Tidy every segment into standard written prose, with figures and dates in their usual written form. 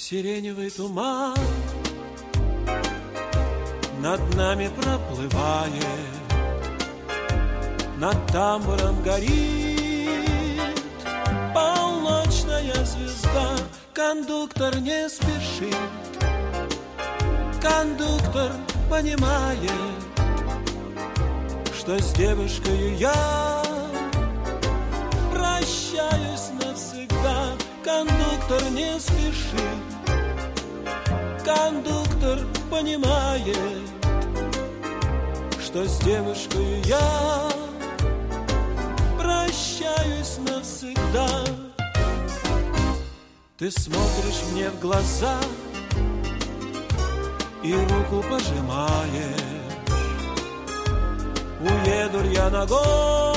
Сиреневый туман над нами проплывает, над тамбуром горит полночная звезда. Кондуктор не спешит, кондуктор понимает, что с девушкой я прощаюсь навсегда. Кондуктор не спешит, кондуктор понимает, что с девушкой я прощаюсь навсегда. Ты смотришь мне в глаза и руку пожимаешь. Уеду я на год,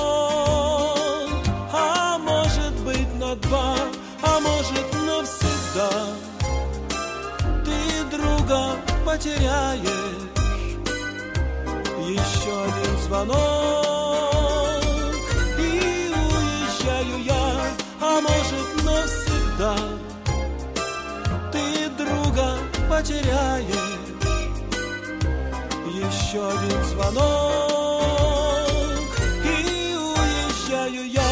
а может быть на 2, а может навсегда. Ты друга потеряешь, еще один звонок, и уезжаю я, а может навсегда. Ты друга потеряешь, еще один звонок, и уезжаю я.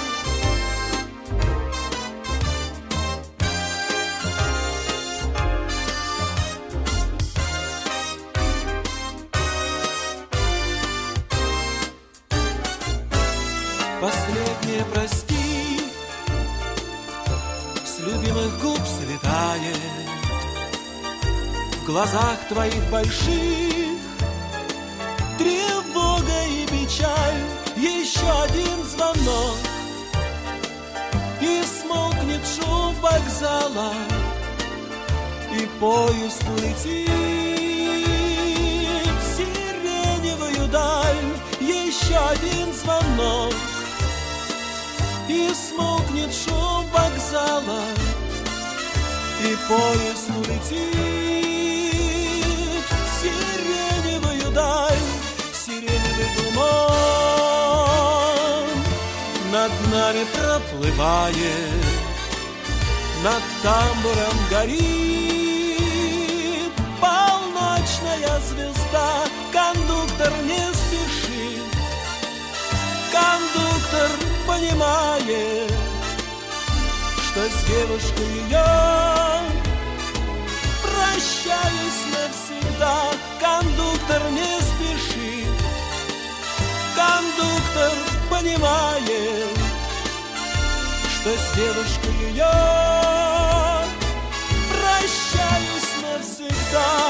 Последнее прости с любимых губ слетает. В глазах твоих больших тревога и печаль. Еще один звонок, и смолкнет шум вокзала, и поезд улетит в сиреневую даль. Еще один звонок, и смолкнет шум вокзала, и поезд улетит в сиреневую даль. Сиреневый туман над нами проплывает, над тамбуром горит полночная звезда. Кондуктор не спешит, кондуктор понимает, что с девушкой я прощаюсь навсегда. Кондуктор не спешит, кондуктор понимает, что с девушкой я прощаюсь навсегда.